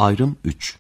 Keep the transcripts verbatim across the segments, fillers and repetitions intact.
Ayrım üç.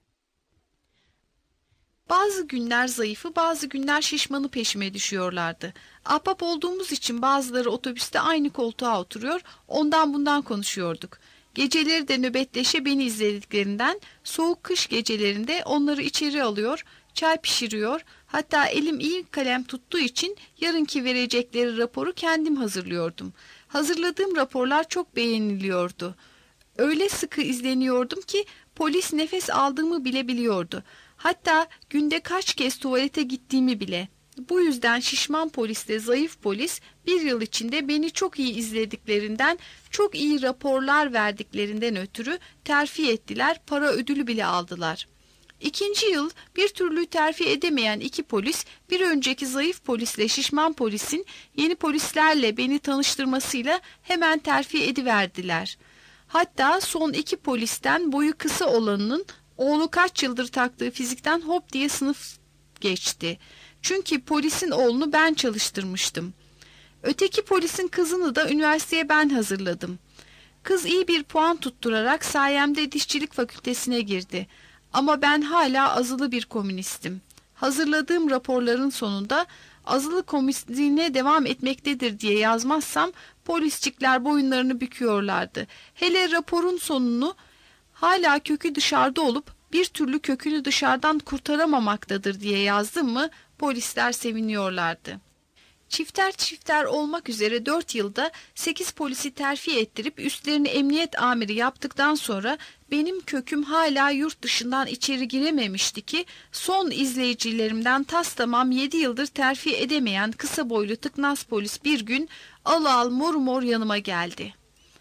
Bazı günler zayıfı, bazı günler şişmanı peşime düşüyorlardı. Ahbap olduğumuz için bazıları otobüste aynı koltuğa oturuyor, ondan bundan konuşuyorduk. Geceleri de nöbetleşe beni izlediklerinden soğuk kış gecelerinde onları içeri alıyor, çay pişiriyor, hatta elim iyi kalem tuttuğu için yarınki verecekleri raporu kendim hazırlıyordum. Hazırladığım raporlar çok beğeniliyordu. Öyle sıkı izleniyordum ki polis nefes aldığımı bile biliyordu. Hatta günde kaç kez tuvalete gittiğimi bile. Bu yüzden şişman polisle zayıf polis bir yıl içinde beni çok iyi izlediklerinden, çok iyi raporlar verdiklerinden ötürü terfi ettiler, para ödülü bile aldılar. İkinci yıl bir türlü terfi edemeyen iki polis, bir önceki zayıf polisle şişman polisin yeni polislerle beni tanıştırmasıyla hemen terfi ediverdiler. Hatta son iki polisten boyu kısa olanının oğlu kaç yıldır taktığı fizikten hop diye sınıf geçti. Çünkü polisin oğlunu ben çalıştırmıştım. Öteki polisin kızını da üniversiteye ben hazırladım. Kız iyi bir puan tutturarak sayemde dişçilik fakültesine girdi. Ama ben hala azılı bir komünistim. Hazırladığım raporların sonunda azılı komünistliğine devam etmektedir diye yazmazsam polisçikler boyunlarını büküyorlardı. Hele raporun sonunu hala kökü dışarıda olup bir türlü kökünü dışarıdan kurtaramamaktadır diye yazdım mı polisler seviniyorlardı. Çifter çifter olmak üzere dört yılda sekiz polisi terfi ettirip üstlerini emniyet amiri yaptıktan sonra benim köküm hala yurt dışından içeri girememişti ki son izleyicilerimden tas tamam yedi yıldır terfi edemeyen kısa boylu tıknaz polis bir gün al al mor mor yanıma geldi.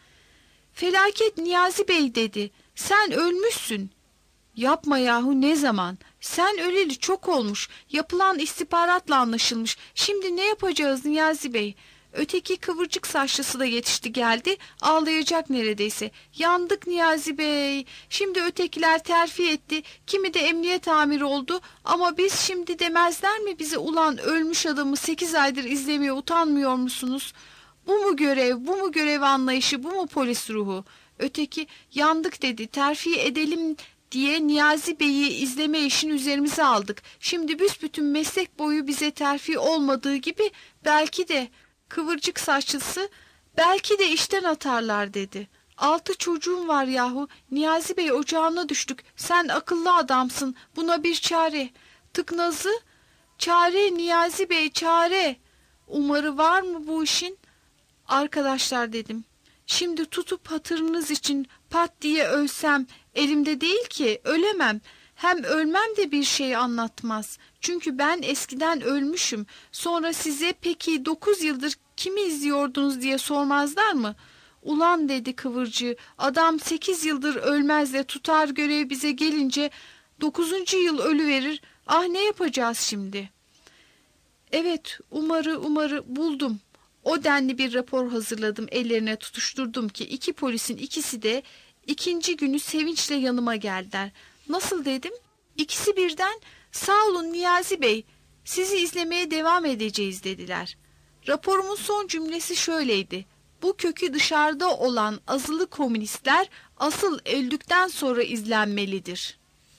"Felaket Niyazi Bey," dedi. "Sen ölmüşsün." "Yapma yahu, ne zaman? Sen öleli çok olmuş. Yapılan istihbaratla anlaşılmış. Şimdi ne yapacağız Niyazi Bey?" Öteki kıvırcık saçlısı da yetişti geldi. Ağlayacak neredeyse. "Yandık Niyazi Bey. Şimdi ötekiler terfi etti. Kimi de emniyet amiri oldu. Ama biz şimdi demezler mi bize, ulan ölmüş adamı sekiz aydır izlemeye utanmıyor musunuz? Bu mu görev, bu mu görev anlayışı, bu mu polis ruhu?" Öteki yandık dedi. "Terfi edelim diye Niyazi Bey'i izleme işini üzerimize aldık. Şimdi büsbütün meslek boyu bize terfi olmadığı gibi belki de..." Kıvırcık saçlısı "Belki de işten atarlar," dedi. "Altı çocuğum var yahu. Niyazi Bey, ocağına düştük. Sen akıllı adamsın. Buna bir çare." Tıknazı "Çare Niyazi Bey, çare." "Umarı var mı bu işin?" "Arkadaşlar," dedim, "şimdi tutup hatırınız için pat diye ölsem, elimde değil ki, ölemem. Hem ölmem de bir şey anlatmaz. Çünkü ben eskiden ölmüşüm. Sonra size peki dokuz yıldır kimi izliyordunuz diye sormazlar mı?" "Ulan," dedi kıvırcığı, "adam sekiz yıldır ölmez de tutar görev bize gelince dokuzuncu yıl ölüverir. Ah, ne yapacağız şimdi?" Evet, umarı umarı buldum. O denli bir rapor hazırladım, ellerine tutuşturdum ki iki polisin ikisi de ikinci günü sevinçle yanıma geldiler. "Nasıl?" dedim. İkisi birden "Sağ olun Niyazi Bey, sizi izlemeye devam edeceğiz," dediler. Raporumun son cümlesi şöyleydi: "Bu kökü dışarıda olan azılı komünistler asıl öldükten sonra izlenmelidir."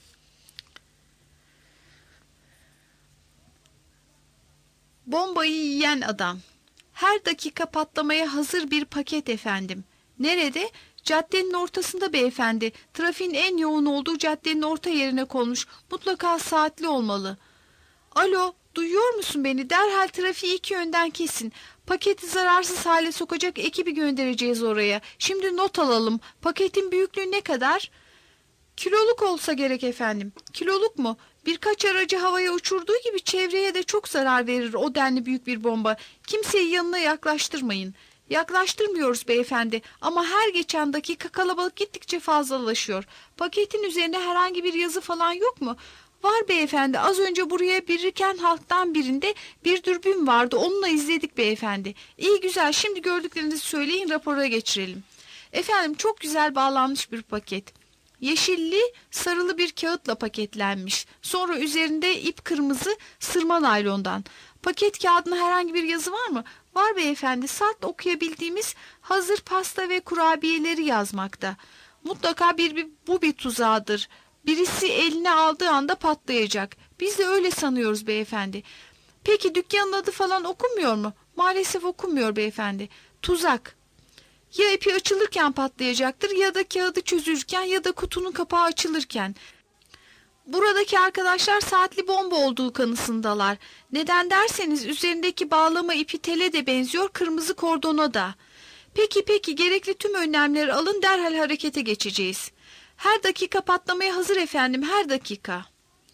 Bombayı yiyen adam. Her dakika patlamaya hazır bir paket efendim. Nerede? Caddenin ortasında beyefendi. Trafiğin en yoğun olduğu caddenin orta yerine konmuş. Mutlaka saatli olmalı. Alo, duyuyor musun beni? Derhal trafiği iki yönden kesin. Paketi zararsız hale sokacak ekibi göndereceğiz oraya. Şimdi not alalım. Paketin büyüklüğü ne kadar? Kiloluk olsa gerek efendim. Kiloluk mu? Birkaç aracı havaya uçurduğu gibi çevreye de çok zarar verir o denli büyük bir bomba. Kimseyi yanına yaklaştırmayın. Yaklaştırmıyoruz beyefendi, ama her geçen dakika kalabalık gittikçe fazlalaşıyor. Paketin üzerine herhangi bir yazı falan yok mu? Var beyefendi, az önce buraya biriken halktan birinde bir dürbün vardı, onunla izledik beyefendi. İyi güzel, şimdi gördüklerinizi söyleyin, rapora geçirelim. Efendim, çok güzel bağlanmış bir paket. Yeşilli, sarılı bir kağıtla paketlenmiş. Sonra üzerinde ip kırmızı sırma naylondan. Paket kağıdına herhangi bir yazı var mı? Var beyefendi, salt okuyabildiğimiz hazır pasta ve kurabiyeleri yazmakta. Mutlaka bir, bir bu bir tuzağıdır. Birisi eline aldığı anda patlayacak. Biz de öyle sanıyoruz beyefendi. Peki dükkanın adı falan okunmuyor mu? Maalesef okunmuyor beyefendi. Tuzak. Ya ipi açılırken patlayacaktır ya da kağıdı çözülürken ya da kutunun kapağı açılırken. Buradaki arkadaşlar saatli bomba olduğu kanısındalar. Neden derseniz üzerindeki bağlama ipi tele de benziyor, kırmızı kordona da. Peki peki gerekli tüm önlemleri alın, derhal harekete geçeceğiz. Her dakika patlamaya hazır efendim, her dakika.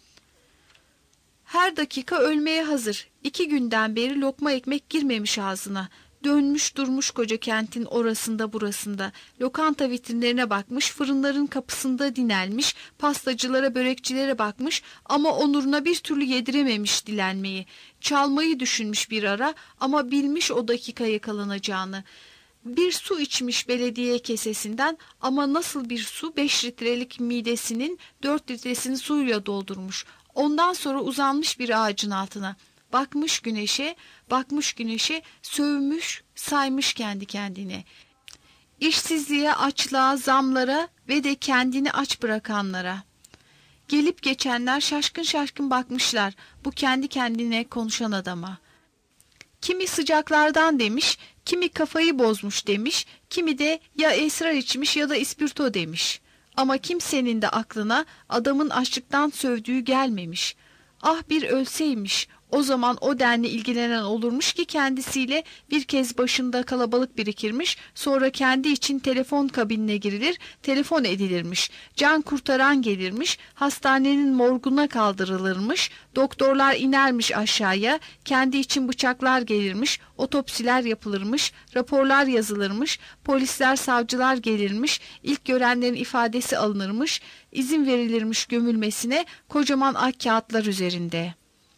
Her dakika ölmeye hazır. İki günden beri lokma ekmek girmemiş ağzına. Dönmüş durmuş koca kentin orasında burasında. Lokanta vitrinlerine bakmış, fırınların kapısında dinelmiş, pastacılara, börekçilere bakmış ama onuruna bir türlü yedirememiş dilenmeyi. Çalmayı düşünmüş bir ara ama bilmiş o dakika yakalanacağını. Bir su içmiş belediye kesesinden ama nasıl bir su, beş litrelik midesinin dört litresini suyla doldurmuş. Ondan sonra uzanmış bir ağacın altına. Bakmış güneşe, bakmış güneşe, sövmüş, saymış kendi kendine. İşsizliğe, açlığa, zamlara ve de kendini aç bırakanlara. Gelip geçenler şaşkın şaşkın bakmışlar bu kendi kendine konuşan adama. Kimi sıcaklardan demiş, kimi kafayı bozmuş demiş, kimi de ya esrar içmiş ya da ispirto demiş. Ama kimsenin de aklına adamın açlıktan sövdüğü gelmemiş. Ah bir ölseymiş, o zaman o denli ilgilenen olurmuş ki kendisiyle bir kez başında kalabalık birikirmiş, sonra kendi için telefon kabinine girilir, telefon edilirmiş, can kurtaran gelirmiş, hastanenin morguna kaldırılırmış, doktorlar inermiş aşağıya, kendi için bıçaklar gelirmiş, otopsiler yapılırmış, raporlar yazılırmış, polisler, savcılar gelirmiş, ilk görenlerin ifadesi alınırmış, izin verilirmiş gömülmesine kocaman ak kağıtlar üzerinde.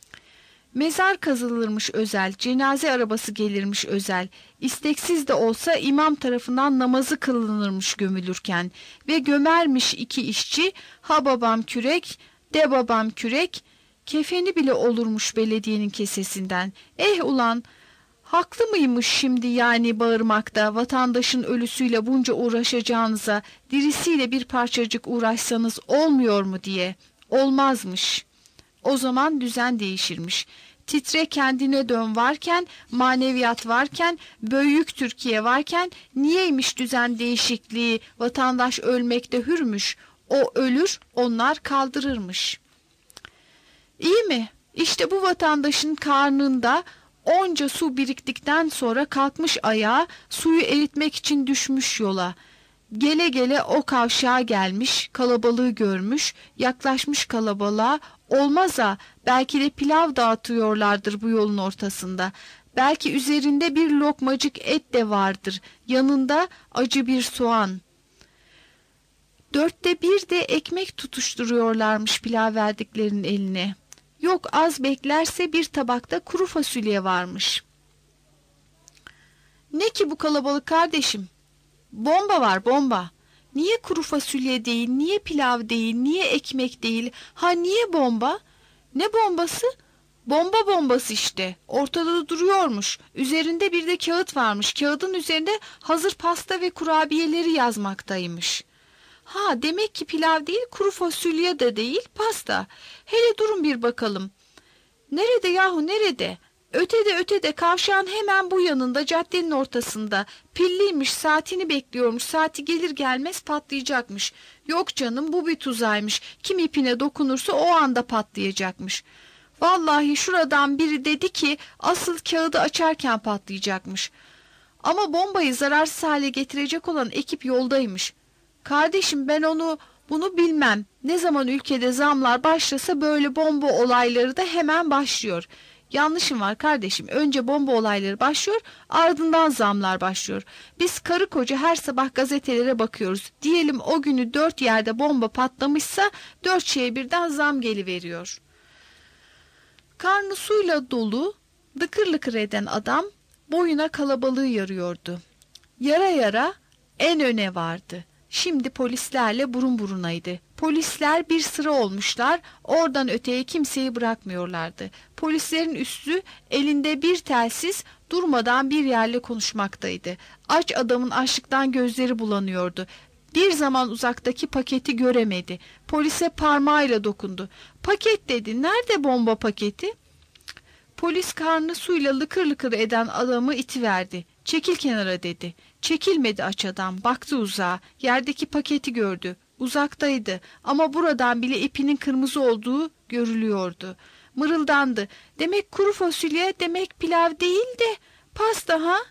Mezar kazılırmış özel, cenaze arabası gelirmiş özel, isteksiz de olsa imam tarafından namazı kılınırmış gömülürken ve gömermiş iki işçi, ha babam kürek, de babam kürek, kefeni bile olurmuş belediyenin kesesinden. Eh ulan, haklı mıymış şimdi yani bağırmakta, vatandaşın ölüsüyle bunca uğraşacağınıza, dirisiyle bir parçacık uğraşsanız olmuyor mu diye. Olmazmış. O zaman düzen değişirmiş. Titre kendine dön varken, maneviyat varken, büyük Türkiye varken niyeymiş düzen değişikliği, vatandaş ölmekte hürmüş. O ölür, onlar kaldırırmış. İyi mi? İşte bu vatandaşın karnında onca su biriktikten sonra kalkmış ayağa, suyu eritmek için düşmüş yola. Gele gele o kavşağa gelmiş, kalabalığı görmüş, yaklaşmış kalabalığa, olmaza belki de pilav dağıtıyorlardır bu yolun ortasında. Belki üzerinde bir lokmacık et de vardır, yanında acı bir soğan. Dörtte bir de ekmek tutuşturuyorlarmış pilav verdiklerinin eline. Yok az beklerse bir tabakta kuru fasulye varmış. Ne ki bu kalabalık kardeşim? Bomba var bomba. Niye kuru fasulye değil, niye pilav değil, niye ekmek değil? Ha niye bomba? Ne bombası? Bomba bombası işte. Ortada duruyormuş. Üzerinde bir de kağıt varmış. Kağıdın üzerinde hazır pasta ve kurabiyeleri yazmaktaymış. Ha demek ki pilav değil, kuru fasulye de değil, pasta. Hele durun bir bakalım. Nerede yahu nerede? Ötede ötede kavşağın hemen bu yanında caddenin ortasında. Pilliymiş, saatini bekliyormuş, saati gelir gelmez patlayacakmış. Yok canım bu bir tuzaymış, kim ipine dokunursa o anda patlayacakmış. Vallahi şuradan biri dedi ki asıl kağıdı açarken patlayacakmış. Ama bombayı zararsız hale getirecek olan ekip yoldaymış. Kardeşim ben onu bunu bilmem. Ne zaman ülkede zamlar başlasa böyle bomba olayları da hemen başlıyor. Yanlışım var kardeşim. Önce bomba olayları başlıyor, ardından zamlar başlıyor. Biz karı koca her sabah gazetelere bakıyoruz. Diyelim o günü dört yerde bomba patlamışsa dört şeye birden zam geliveriyor. Karnı suyla dolu, lıkır lıkır eden adam boyuna kalabalığı yarıyordu. Yara yara en öne vardı. Şimdi polislerle burun burunaydı. Polisler bir sıra olmuşlar, oradan öteye kimseyi bırakmıyorlardı. Polislerin üstü elinde bir telsiz durmadan bir yerle konuşmaktaydı. Aç adamın açlıktan gözleri bulanıyordu. Bir zaman uzaktaki paketi göremedi. Polise parmağıyla dokundu. Paket dedi. Nerede bomba paketi? Polis karnı suyla lıkır lıkır eden adamı itiverdi. Çekil kenara dedi. Çekilmedi aç adam. Baktı uzağa. Yerdeki paketi gördü. Uzaktaydı ama buradan bile ipinin kırmızı olduğu görülüyordu. Mırıldandı. Demek kuru fasulye, demek pilav değil de pasta ha?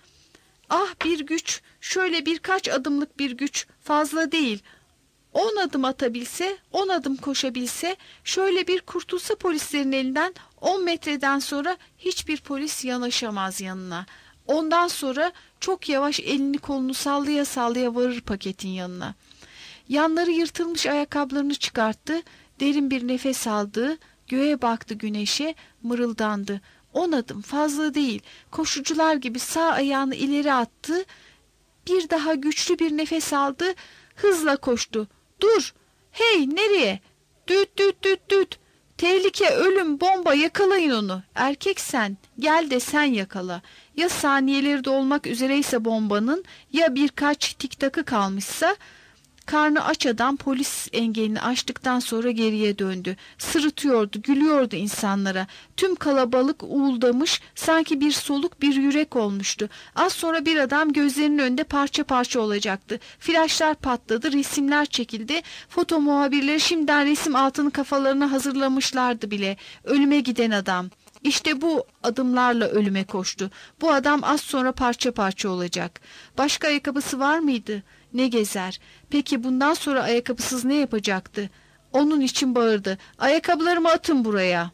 Ah bir güç, şöyle birkaç adımlık bir güç, fazla değil. On adım atabilse, on adım koşabilse, şöyle bir kurtulsa polislerin elinden, on metreden sonra hiçbir polis yanaşamaz yanına. Ondan sonra çok yavaş elini kolunu sallaya sallaya varır paketin yanına. Yanları yırtılmış ayakkabılarını çıkarttı, derin bir nefes aldı, göğe baktı güneşe, mırıldandı. On adım fazla değil, koşucular gibi sağ ayağını ileri attı, bir daha güçlü bir nefes aldı, hızla koştu. Dur! Hey nereye? Düt düt düt düt! Tehlike, ölüm, bomba, yakalayın onu. Erkek sen, gel de sen yakala. Ya saniyeleri dolmak üzereyse bombanın, ya birkaç tiktakı kalmışsa... Karnı aç adam polis engelini aştıktan sonra geriye döndü. Sırıtıyordu, gülüyordu insanlara. Tüm kalabalık uğuldamış, sanki bir soluk bir yürek olmuştu. Az sonra bir adam gözlerinin önünde parça parça olacaktı. Flaşlar patladı, resimler çekildi. Foto muhabirleri şimdiden resim altını kafalarına hazırlamışlardı bile. Ölüme giden adam. İşte bu adımlarla ölüme koştu. Bu adam az sonra parça parça olacak. Başka ayakkabısı var mıydı? Ne gezer? Peki bundan sonra ayakkabısız ne yapacaktı? Onun için bağırdı. Ayakkabılarımı atın buraya.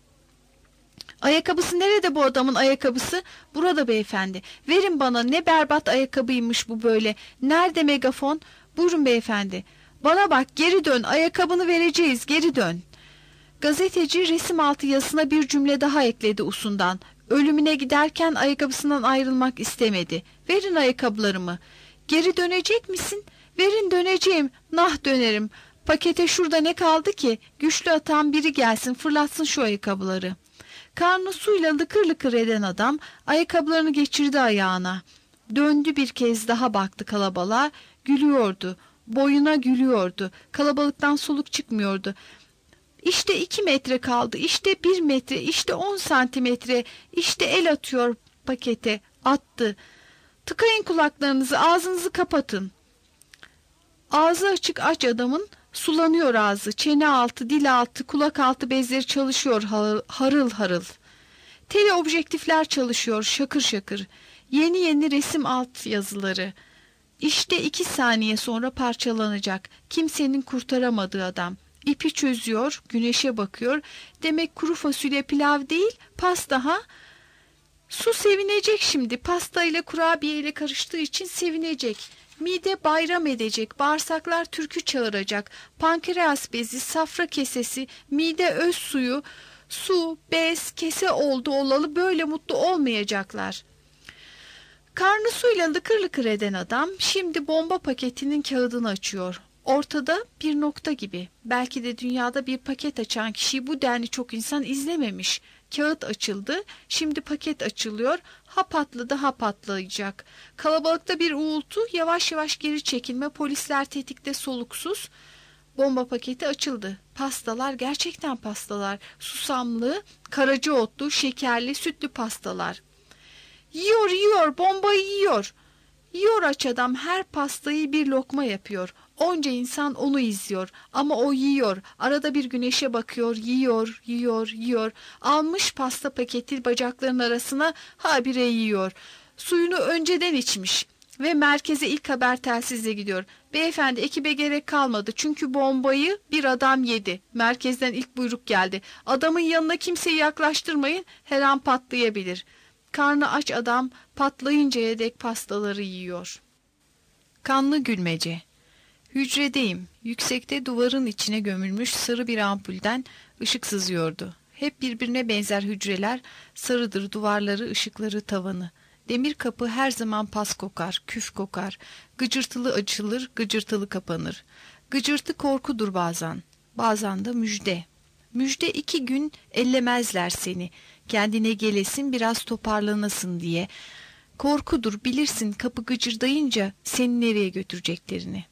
Ayakkabısı nerede bu adamın ayakkabısı? Burada beyefendi. Verin bana, ne berbat ayakkabıymış bu böyle. Nerede megafon? Buyurun beyefendi. Bana bak, geri dön, ayakkabını vereceğiz, geri dön. Gazeteci resim altı yazısına bir cümle daha ekledi usundan. Ölümüne giderken ayakkabısından ayrılmak istemedi. Verin ayakkabılarımı. Geri dönecek misin? Verin, döneceğim. Nah dönerim. Pakete şurada ne kaldı ki? Güçlü atan biri gelsin, fırlatsın şu ayakkabıları. Karnı suyla lıkır lıkır eden adam ayakkabılarını geçirdi ayağına. Döndü bir kez daha, baktı kalabalığa. Gülüyordu. Boyuna gülüyordu. Kalabalıktan soluk çıkmıyordu. İşte iki metre kaldı. İşte bir metre. İşte on santimetre. İşte el atıyor pakete. Attı. Tıkayın kulaklarınızı, ağzınızı kapatın. Ağzı açık aç adamın sulanıyor ağzı, çene altı, dil altı, kulak altı bezleri çalışıyor harıl harıl. Teleobjektifler çalışıyor şakır şakır. Yeni yeni resim alt yazıları. İşte iki saniye sonra parçalanacak. Kimsenin kurtaramadığı adam. İpi çözüyor, güneşe bakıyor. Demek kuru fasulye pilav değil, pasta ha? Su sevinecek şimdi. Pasta ile kurabiye ile karıştığı için sevinecek. Mide bayram edecek. Bağırsaklar türkü çağıracak. Pankreas bezi, safra kesesi, mide öz suyu, su, bez, kese oldu olalı böyle mutlu olmayacaklar. Karnı suyla lıkır lıkır eden adam şimdi bomba paketinin kağıdını açıyor. Ortada bir nokta gibi. Belki de dünyada bir paket açan kişiyi bu denli çok insan izlememiş. Kağıt açıldı. Şimdi paket açılıyor. Ha patladı, ha patlayacak. Kalabalıkta bir uğultu, yavaş yavaş geri çekilme, polisler tetikte soluksuz. Bomba paketi açıldı. Pastalar, gerçekten pastalar. Susamlı, karaca otlu, şekerli, sütlü pastalar. Yiyor, yiyor, bombayı yiyor. Yiyor aç adam, her pastayı bir lokma yapıyor. Onca insan onu izliyor ama o yiyor. Arada bir güneşe bakıyor, yiyor, yiyor, yiyor. Almış pasta paketi bacaklarının arasına, habire yiyor. Suyunu önceden içmiş ve merkeze ilk haber telsizle gidiyor. Beyefendi, ekibe gerek kalmadı çünkü bombayı bir adam yedi. Merkezden ilk buyruk geldi. Adamın yanına kimseyi yaklaştırmayın, her an patlayabilir. Karnı aç adam patlayıncaya dek pastaları yiyor. Kanlı gülmece. Hücredeyim. Yüksekte duvarın içine gömülmüş sarı bir ampulden ışık sızıyordu. Hep birbirine benzer hücreler, sarıdır duvarları, ışıkları, tavanı. Demir kapı her zaman pas kokar, küf kokar. Gıcırtılı açılır, gıcırtılı kapanır. Gıcırtı korkudur bazen. Bazen de müjde. Müjde iki gün ellemezler seni. Kendine gelesin, biraz toparlanasın diye. Korkudur, bilirsin kapı gıcırdayınca seni nereye götüreceklerini.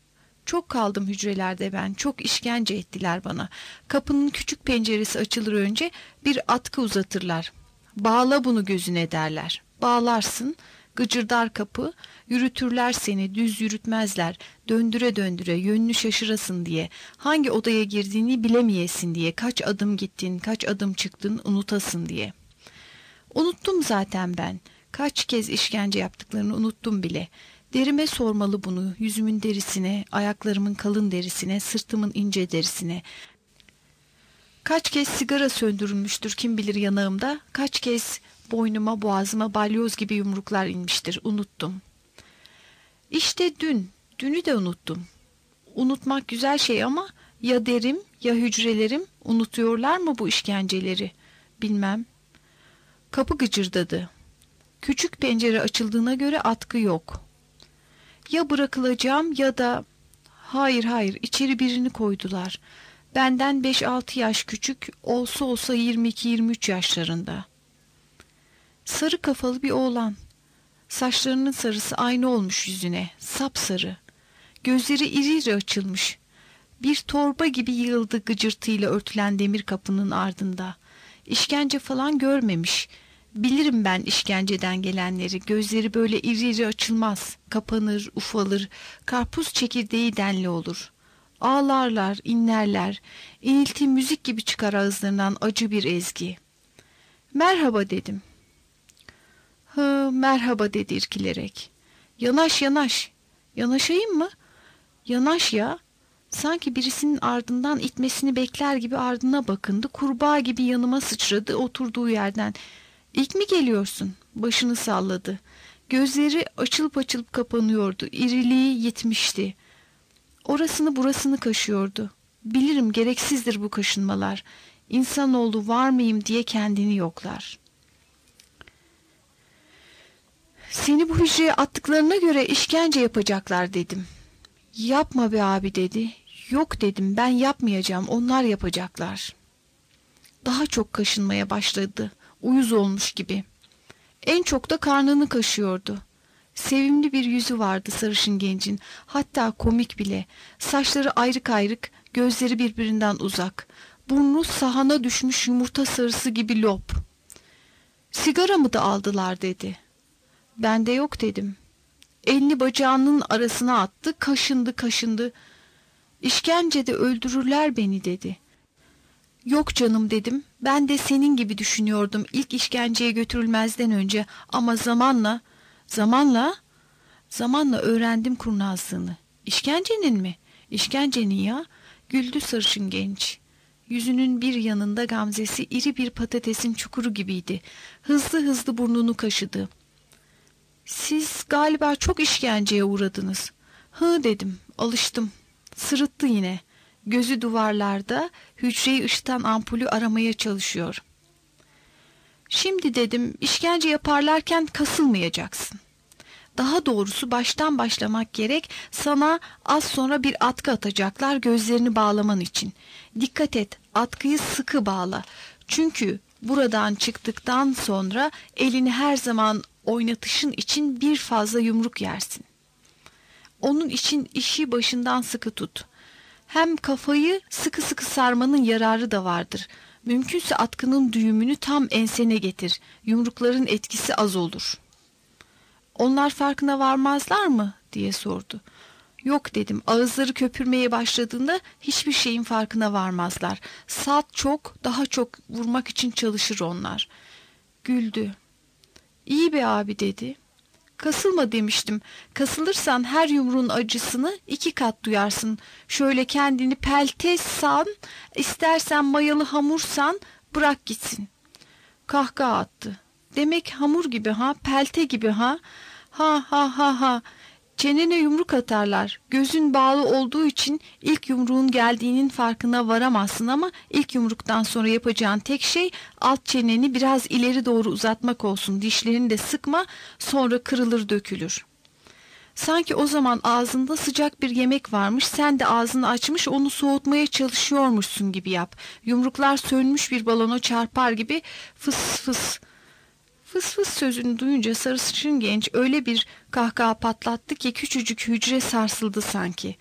Çok kaldım hücrelerde ben, çok işkence ettiler bana. Kapının küçük penceresi açılır önce bir atkı uzatırlar. Bağla bunu gözüne derler. Bağlarsın, gıcırdar kapı, yürütürler seni, düz yürütmezler. Döndüre döndüre, yönünü şaşırasın diye, hangi odaya girdiğini bilemeyesin diye, kaç adım gittin, kaç adım çıktın unutasın diye. Unuttum zaten ben. Kaç kez işkence yaptıklarını unuttum bile. Derime sormalı bunu, yüzümün derisine, ayaklarımın kalın derisine, sırtımın ince derisine. Kaç kez sigara söndürülmüştür kim bilir yanağımda, kaç kez boynuma boğazıma balyoz gibi yumruklar inmiştir, unuttum. İşte dün, dünü de unuttum. Unutmak güzel şey ama ya derim ya hücrelerim unutuyorlar mı bu işkenceleri? Bilmem. Kapı gıcırdadı. Küçük pencere açıldığına göre atkı yok. Ya bırakılacağım ya da... Hayır hayır, içeri birini koydular. Benden beş altı yaş küçük, olsa olsa yirmi iki yirmi üç yaşlarında. Sarı kafalı bir oğlan. Saçlarının sarısı aynı olmuş yüzüne, sapsarı. Gözleri iri iri açılmış. Bir torba gibi yığıldı gıcırtıyla örtülen demir kapının ardında. İşkence falan görmemiş. Bilirim ben işkenceden gelenleri. Gözleri böyle iri iri açılmaz. Kapanır, ufalır. Karpuz çekirdeği denli olur. Ağlarlar, inlerler. İnilti müzik gibi çıkar ağızlarından acı bir ezgi. Merhaba dedim. Hı, merhaba dedi irkilerek. Yanaş yanaş. Yanaşayım mı? Yanaş ya. Sanki birisinin ardından itmesini bekler gibi ardına bakındı. Kurbağa gibi yanıma sıçradı oturduğu yerden. İlk mi geliyorsun? Başını salladı. Gözleri açılıp açılıp kapanıyordu. İriliği yitmişti. Orasını burasını kaşıyordu. Bilirim gereksizdir bu kaşınmalar. İnsanoğlu var mıyım diye kendini yoklar. Seni bu hücreye attıklarına göre işkence yapacaklar dedim. Yapma be abi dedi. Yok dedim, ben yapmayacağım, onlar yapacaklar. Daha çok kaşınmaya başladı. Uyuz olmuş gibi. En çok da karnını kaşıyordu. Sevimli bir yüzü vardı sarışın gencin. Hatta komik bile. Saçları ayrık ayrık, gözleri birbirinden uzak. Burnu sahana düşmüş yumurta sarısı gibi lop. Sigara mı da aldılar dedi. Bende yok dedim. Elini bacağının arasına attı, kaşındı kaşındı. İşkencede öldürürler beni dedi. Yok canım dedim. Ben de senin gibi düşünüyordum ilk işkenceye götürülmezden önce ama zamanla, zamanla, zamanla öğrendim kurnazlığını. İşkencenin mi? İşkencenin ya. Güldü sarışın genç. Yüzünün bir yanında gamzesi iri bir patatesin çukuru gibiydi. Hızlı hızlı burnunu kaşıdı. Siz galiba çok işkenceye uğradınız. Hı dedim, alıştım. Sırıttı yine. Gözü duvarlarda, hücreyi ışıtan ampulü aramaya çalışıyor. Şimdi dedim, işkence yaparlarken kasılmayacaksın. Daha doğrusu baştan başlamak gerek, sana az sonra bir atkı atacaklar gözlerini bağlaman için. Dikkat et, atkıyı sıkı bağla. Çünkü buradan çıktıktan sonra elini her zaman oynatışın için bir fazla yumruk yersin. Onun için işi başından sıkı tut. Hem kafayı sıkı sıkı sarmanın yararı da vardır. Mümkünse atkının düğümünü tam ensene getir. Yumrukların etkisi az olur. Onlar farkına varmazlar mı? Diye sordu. Yok dedim. Ağızları köpürmeye başladığında hiçbir şeyin farkına varmazlar. Saat çok, daha çok vurmak için çalışır onlar. Güldü. İyi be abi dedi. Kasılma demiştim. Kasılırsan her yumruğun acısını iki kat duyarsın. Şöyle kendini peltes san, istersen mayalı hamursan bırak gitsin. Kahkaha attı. Demek hamur gibi ha, pelte gibi ha. Ha ha ha ha. Çenene yumruk atarlar. Gözün bağlı olduğu için ilk yumruğun geldiğinin farkına varamazsın ama ilk yumruktan sonra yapacağın tek şey alt çeneni biraz ileri doğru uzatmak olsun. Dişlerini de sıkma, sonra kırılır dökülür. Sanki o zaman ağzında sıcak bir yemek varmış, sen de ağzını açmış onu soğutmaya çalışıyormuşsun gibi yap. Yumruklar sönmüş bir balona çarpar gibi fıs fıs. Fıs fıs sözünü duyunca sarışın genç öyle bir kahkaha patlattı ki küçücük hücre sarsıldı sanki.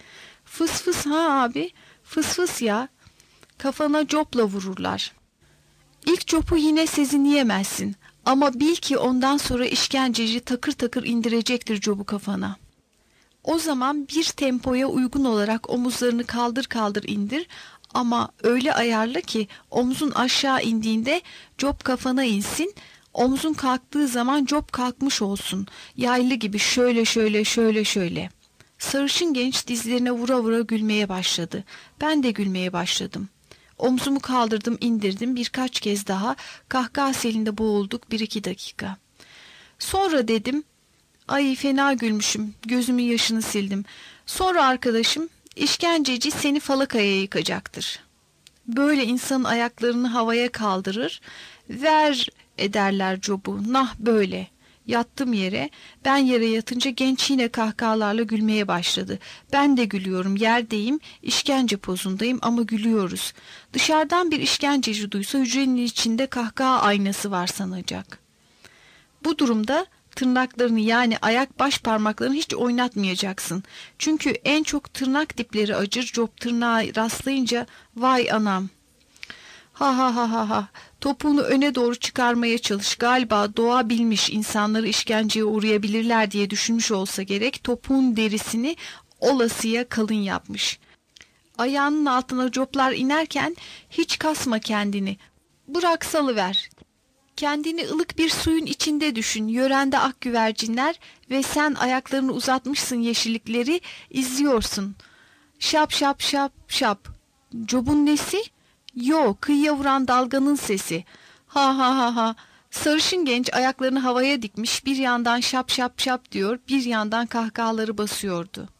Fıs fıs ha abi, fıs fıs ya. Kafana copla vururlar. İlk copu yine sezinleyemezsin. Ama bil ki ondan sonra işkenceci takır takır indirecektir cobu kafana. O zaman bir tempoya uygun olarak omuzlarını kaldır kaldır indir ama öyle ayarla ki omzun aşağı indiğinde cop kafana insin, omzun kalktığı zaman cop kalkmış olsun. Yaylı gibi şöyle şöyle şöyle şöyle. Sarışın genç dizlerine vura vura gülmeye başladı. Ben de gülmeye başladım. Omzumu kaldırdım, indirdim, birkaç kez daha kahkaha selinde boğulduk bir iki dakika. Sonra dedim, ay fena gülmüşüm, gözümün yaşını sildim. Sonra arkadaşım, işkenceci seni falakaya yıkacaktır. Böyle insanın ayaklarını havaya kaldırır, ver ederler cobu, nah böyle. Yattım yere, ben yere yatınca genç yine kahkahalarla gülmeye başladı. Ben de gülüyorum, yerdeyim, işkence pozundayım ama gülüyoruz. Dışarıdan bir işkenceci duysa hücrenin içinde kahkaha aynası var sanacak. Bu durumda tırnaklarını yani ayak baş parmaklarını hiç oynatmayacaksın. Çünkü en çok tırnak dipleri acır, cop tırnağa rastlayınca vay anam. Ha ha ha ha ha. Topuğunu öne doğru çıkarmaya çalış. Galiba doğa bilmiş insanları işkenceye uğrayabilirler diye düşünmüş olsa gerek. Topuğun derisini olasıya kalın yapmış. Ayağının altına coplar inerken hiç kasma kendini. Bırak salıver. Kendini ılık bir suyun içinde düşün. Yörende ak güvercinler ve sen ayaklarını uzatmışsın yeşillikleri izliyorsun. Şap şap şap şap. Cobun nesi? Yo, kıyıya vuran dalganın sesi. Ha ha ha ha. Sarışın genç ayaklarını havaya dikmiş, bir yandan şap şap şap diyor, bir yandan kahkahaları basıyordu.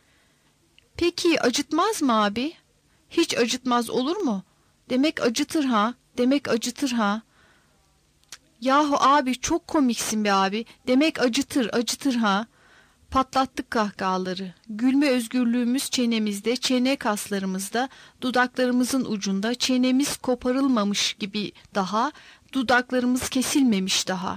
Peki acıtmaz mı abi? Hiç acıtmaz olur mu? Demek acıtır ha, demek acıtır ha. Yahu abi çok komiksin be abi, demek acıtır, acıtır ha. Patlattık kahkahaları. Gülme özgürlüğümüz çenemizde, çene kaslarımızda, dudaklarımızın ucunda, çenemiz koparılmamış gibi daha, dudaklarımız kesilmemiş daha.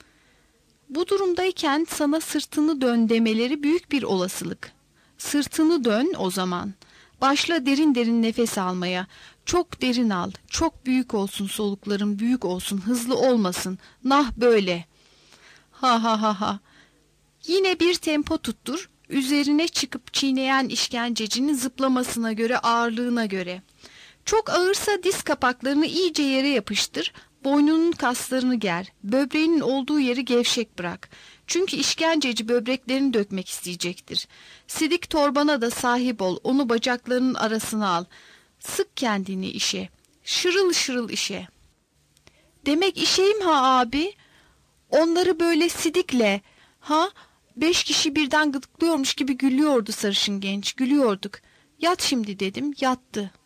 Bu durumdayken sana sırtını dön demeleri büyük bir olasılık. Sırtını dön o zaman. Başla derin derin nefes almaya. Çok derin al, çok büyük olsun solukların, büyük olsun, hızlı olmasın. Nah böyle. Ha ha ha ha. Yine bir tempo tuttur, üzerine çıkıp çiğneyen işkencecinin zıplamasına göre, ağırlığına göre. Çok ağırsa diz kapaklarını iyice yere yapıştır, boynunun kaslarını ger, böbreğinin olduğu yeri gevşek bırak. Çünkü işkenceci böbreklerini dökmek isteyecektir. Sidik torbana da sahip ol, onu bacaklarının arasına al. Sık kendini işe, şırıl şırıl işe. Demek işeyim ha abi, onları böyle sidikle, ha? Beş kişi birden gıdıklıyormuş gibi gülüyordu sarışın genç, gülüyorduk. Yat şimdi dedim, yattı.